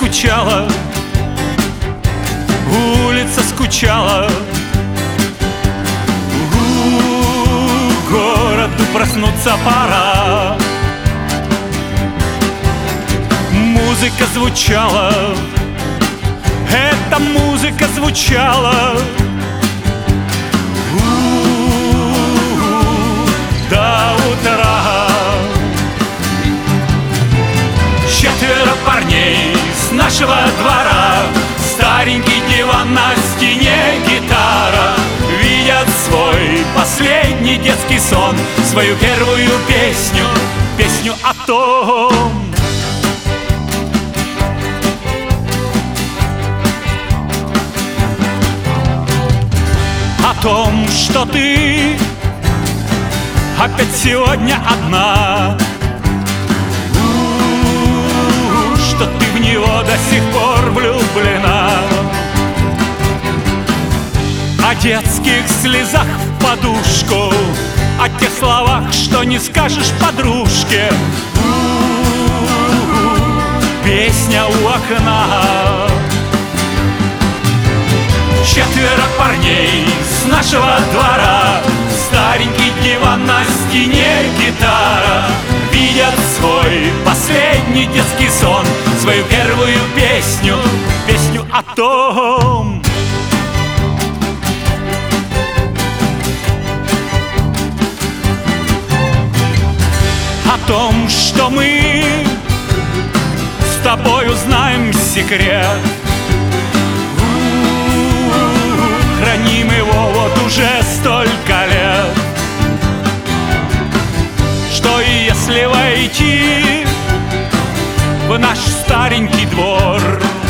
скучала, улица скучала. Городу проснуться пора. Музыка звучала, эта музыка звучала до утра. 4 парней с нашего двора, старенький диван, на стене гитара, видят свой последний детский сон, свою первую песню, песню о том, что ты опять сегодня одна, что ты в него до сих пор влюблена. О детских слезах в подушку, о тех словах, что не скажешь подружке. Песня у окна. 4 парней с нашего двора, старенький диван, на стене гитара, видят свой последний детский сон, свою первую песню, песню о том, что мы с тобою знаем секрет. Храним его вот уже столько лет, что и если войти в наш старенький двор,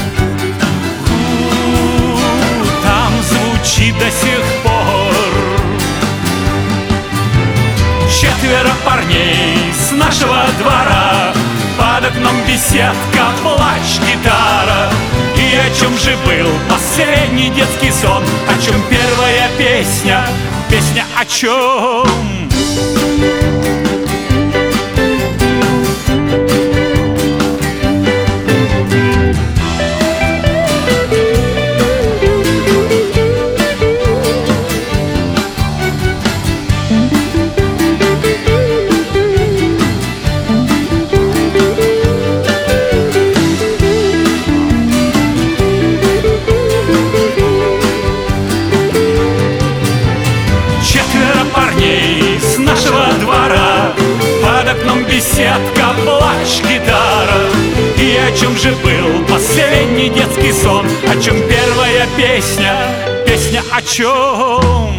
там звучит до сих пор. 4 парней с нашего двора, под окном беседка, плач, гитара. И о чем же был последний детский сон? О чем первая песня? Песня о чем? С нашего двора, под окном беседка, плач, гитара. И о чем же был последний детский сон? О чем первая песня? Песня о чем?